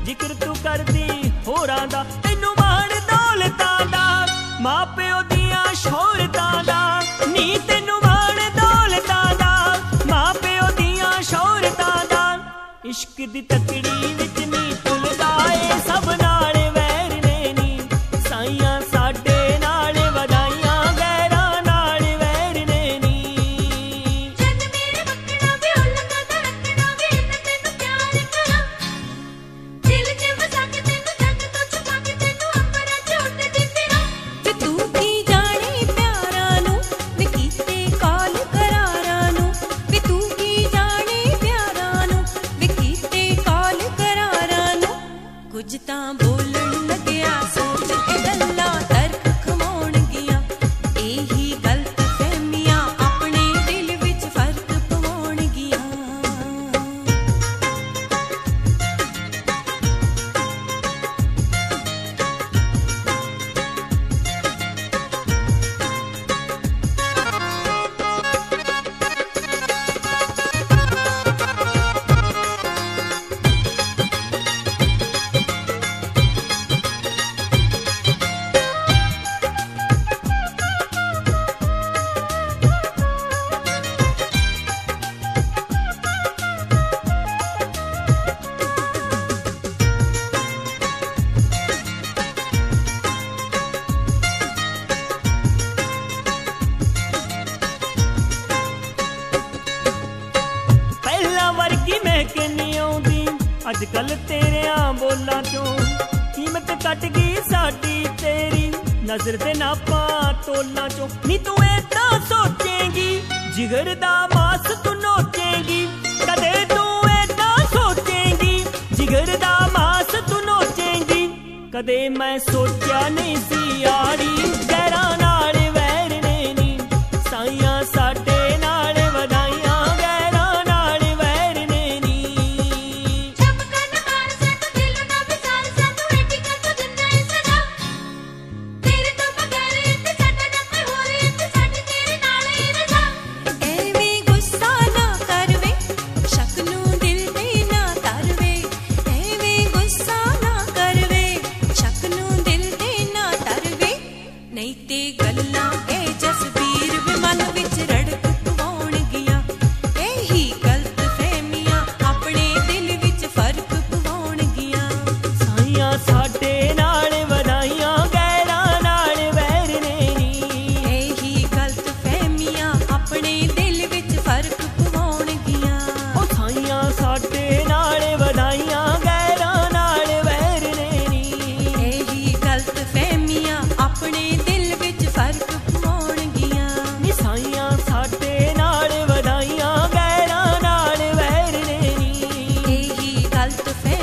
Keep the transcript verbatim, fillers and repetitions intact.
जिक्र तू करदी होरां दा, तैनू माण दौलतां दा, मां प्यो दियां शोहरतां दा, नी तैनू माण दौलतां दा, मां प्यो दियां शोहरतां दा। इश्क दी तकड़ी विच नी भुलदा ए सब नाल वैर ने नी, साइयां साडे नाल वधाइयां गैरां नाल वैर ने नी। जद मेरे मक्कड़ा वे उलगा दा रखना वे मैं तैनू प्यार करां, दिल च वसा के तैनू जग तो छुपा के तैनू अंबरां च उड़दी फिरां। वे तू की जाने प्यारां नू वे कीते काल करारां नू, वे तू की जाने प्यारां नू वे कीते काल करारां नू। कुछ तां बोलण लग्या सोच के गल्लां तर्क खवाउणगियां, एही गलत फहमियां अपने दिल विच फर्क पवाउणगियां। ਪਹਿਲਾਂ ਵਰਗੀ ਮਹਿਕ ਨੀ ਆਉਂਦੀ ਅੱਜ ਕੱਲ ਤੇਰਿਆਂ ਬੋਲਾਂ ਚੋਂ, ਕੀਮਤ ਘਟ ਗਈ ਸਾਡੀ ਤੇਰੀ ਨਜ਼ਰ ਦੇ ਨਾਪਾਂ ਤੋਲਾਂ ਚੋਂ। ਨੀ ਤੂੰ ਏਦਾਂ ਸੋਚੇਂਗੀ ਜਿਗਰ ਦਾ ਮਾਸ ਤੂੰ ਨੋਚੇਂਗੀ, ਕਦੇ ਤੂੰ ਏਦਾਂ ਸੋਚੇਂਗੀ ਜਿਗਰ ਦਾ ਮਾਸ ਤੂੰ ਨੋਚੇਂਗੀ। ਕਦੇ ਮੈਂ ਸੋਚਿਆ ਨਹੀਂ ਸੀ ਯਾਰੀ ਗੈਰਾਂ ਨਾਲ ਵੈਰ ਨੇ ਨੀ, ਸਾਈਆਂ ਸਾਡੇ ਨਾਲ ਵਧਾਈਆਂ ਗੈਰਾਂ ਨਾਲ ਵੈਰ ਨੇ ਨੀ। चमकन मार से तू दिल ना विचार से तू एटी कर तू जिंदा ही सजा, तेरे तो बगैर इत्ते साडा ना कोई होर इत्ते साडी तेरे नाल ही रजा। ਐਵੇਂ ਗੁੱਸਾ ਨਾ ਕਰ ਵੇ ਸ਼ੱਕ ਨੂੰ ਦਿਲ ਤੇ ਨਾ ਧਰ ਵੇ, ਐਵੇਂ ਗੁੱਸਾ ਨਾ ਕਰ ਵੇ ਸ਼ੱਕ ਨੂੰ ਦਿਲ ਤੇ ਨਾ ਧਰ ਵੇ। ਨਹੀਂ ਤੇ ਗੱਲਾਂ ਇਹ ਜਸਬੀਰ ਵੇ ਮਨ ਵਿੱਚ ਰੜਕ ਪਵਾਉਣਗੀਆਂ, ਇਹੀ ਗਲਤ ਫਹਿਮੀਆਂ ਆਪਣੇ ਦਿਲ ਵਿੱਚ ਫਰਕ ਪਵਾਉਣਗੀਆਂ। ਸਾਈਆਂ ਸਾਡੇ ਨਾਲ ਵਧਾਈਆਂ ਗੈਰਾਂ ਨਾਲ ਵੈਰ ਨੇ ਨੀ, ਇਹੀ ਗਲਤ ਫਹਿਮੀਆਂ ਆਪਣੇ ਦਿਲ ਵਿੱਚ ਫਰਕ ਪਵਾਉਣਗੀਆਂ। ਉਹ ਸਾਈਆਂ ਸਾਡੇ ਨਾਲ ਵਧਾਈਆਂ ਗੈਰਾਂ ਨਾਲ ਵੈਰ ਨੇ ਨੀ। ਇਹੀ ਗਲਤ ਫਹਿਮੀਆਂ ਆਪਣੇ ਦਿਲ ਵਿੱਚ ਫਰਕ ਪਵਾਉਣਗੀਆਂ। ਨੀ ਸਾਈਆਂ ਸਾਡੇ ਨਾਲ ਵਧਾਈਆਂ ਗੈਰਾਂ ਨਾਲ ਵੈਰ ਨੇ ਨੀ। ਇਹੀ ਗਲਤ ਫਹਿਮੀਆਂ